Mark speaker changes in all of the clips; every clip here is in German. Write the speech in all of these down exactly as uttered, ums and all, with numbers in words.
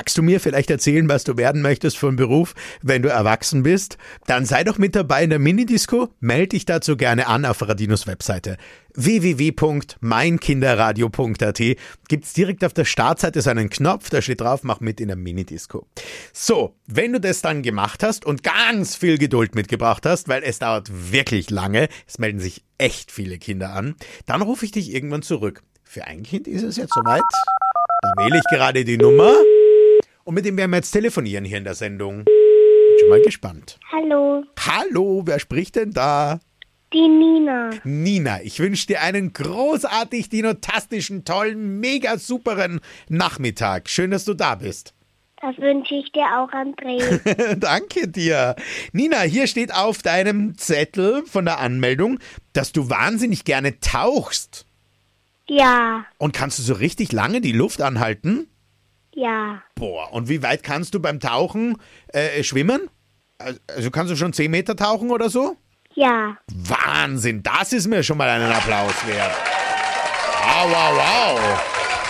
Speaker 1: Magst du mir vielleicht erzählen, was du werden möchtest von Beruf, wenn du erwachsen bist? Dann sei doch mit dabei in der Minidisco. Melde dich dazu gerne an auf Radinos Webseite. w w w punkt mein kinderradio punkt a t gibt's direkt auf der Startseite so einen Knopf, da steht drauf, mach mit in der Minidisco. So, wenn du das dann gemacht hast und ganz viel Geduld mitgebracht hast, weil es dauert wirklich lange, es melden sich echt viele Kinder an, dann rufe ich dich irgendwann zurück. Für ein Kind ist es jetzt soweit. Da wähle ich gerade die Nummer und mit dem werden wir jetzt telefonieren hier in der Sendung. Bin schon mal gespannt.
Speaker 2: Hallo.
Speaker 1: Hallo, wer spricht denn da?
Speaker 2: Die Nina.
Speaker 1: Nina, ich wünsche dir einen großartig dinotastischen, tollen, mega superen Nachmittag. Schön, dass du da bist.
Speaker 2: Das wünsche ich dir auch, André.
Speaker 1: Danke dir. Nina, hier steht auf deinem Zettel von der Anmeldung, dass du wahnsinnig gerne tauchst.
Speaker 2: Ja.
Speaker 1: Und kannst du so richtig lange die Luft anhalten?
Speaker 2: Ja.
Speaker 1: Boah, und wie weit kannst du beim Tauchen äh, schwimmen? Also kannst du schon zehn Meter tauchen oder so?
Speaker 2: Ja.
Speaker 1: Wahnsinn, das ist mir schon mal einen Applaus wert. Wow, wow, wow.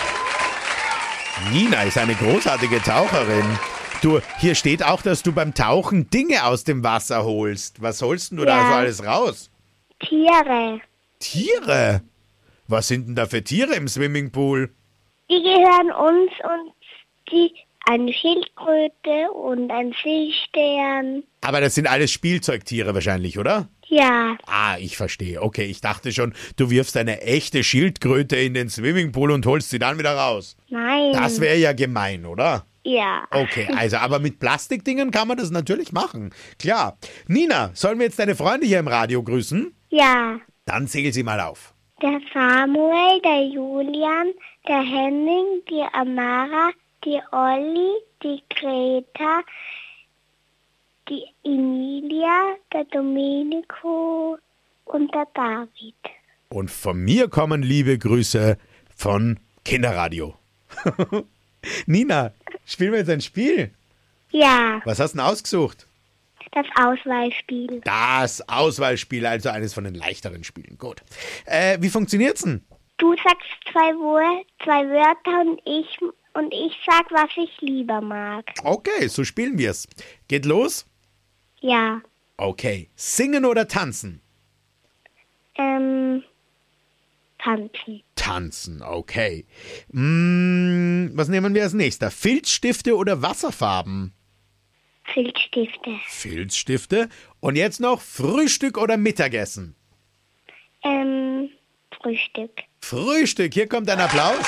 Speaker 1: Nina ist eine großartige Taucherin. Du, hier steht auch, dass du beim Tauchen Dinge aus dem Wasser holst. Was holst denn du
Speaker 2: Ja.
Speaker 1: da so alles raus?
Speaker 2: Tiere.
Speaker 1: Tiere? Was sind denn da für Tiere im Swimmingpool?
Speaker 2: Die gehören uns und die eine Schildkröte und ein Seestern.
Speaker 1: Aber das sind alles Spielzeugtiere wahrscheinlich, oder?
Speaker 2: Ja.
Speaker 1: Ah, ich verstehe. Okay, ich dachte schon, du wirfst eine echte Schildkröte in den Swimmingpool und holst sie dann wieder raus.
Speaker 2: Nein.
Speaker 1: Das wäre ja gemein, oder?
Speaker 2: Ja.
Speaker 1: Okay, also aber mit Plastikdingen kann man das natürlich machen. Klar. Nina, sollen wir jetzt deine Freunde hier im Radio grüßen?
Speaker 2: Ja.
Speaker 1: Dann zähl sie mal auf.
Speaker 2: Der Samuel, der Julian, der Henning, die Amara, die Olli, die Greta, die Emilia, der Domenico und der David.
Speaker 1: Und von mir kommen liebe Grüße von Kinderradio. Nina, spielen wir jetzt ein Spiel?
Speaker 2: Ja,
Speaker 1: Was hast du denn ausgesucht?
Speaker 2: das Auswahlspiel.
Speaker 1: Das Auswahlspiel, also eines von den leichteren Spielen. Gut. Äh, wie funktioniert's denn?
Speaker 2: Du sagst zwei, Wor- zwei Wörter und ich, und ich sag, was ich lieber mag.
Speaker 1: Okay, so spielen wir's. Geht los?
Speaker 2: Ja,
Speaker 1: Okay. Singen oder tanzen?
Speaker 2: ähm, tanzen.
Speaker 1: Tanzen, okay. Mm, was nehmen wir als nächster? Filzstifte oder Wasserfarben?
Speaker 2: Filzstifte.
Speaker 1: Filzstifte. Und jetzt noch Frühstück oder Mittagessen?
Speaker 2: Ähm, Frühstück.
Speaker 1: Frühstück, hier kommt ein Applaus.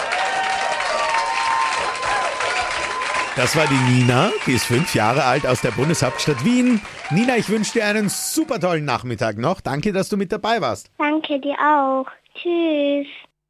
Speaker 1: Das war die Nina, die ist fünf Jahre alt aus der Bundeshauptstadt Wien. Nina, ich wünsche dir einen super tollen Nachmittag noch. Danke, dass du mit dabei warst.
Speaker 2: Danke dir auch. Tschüss.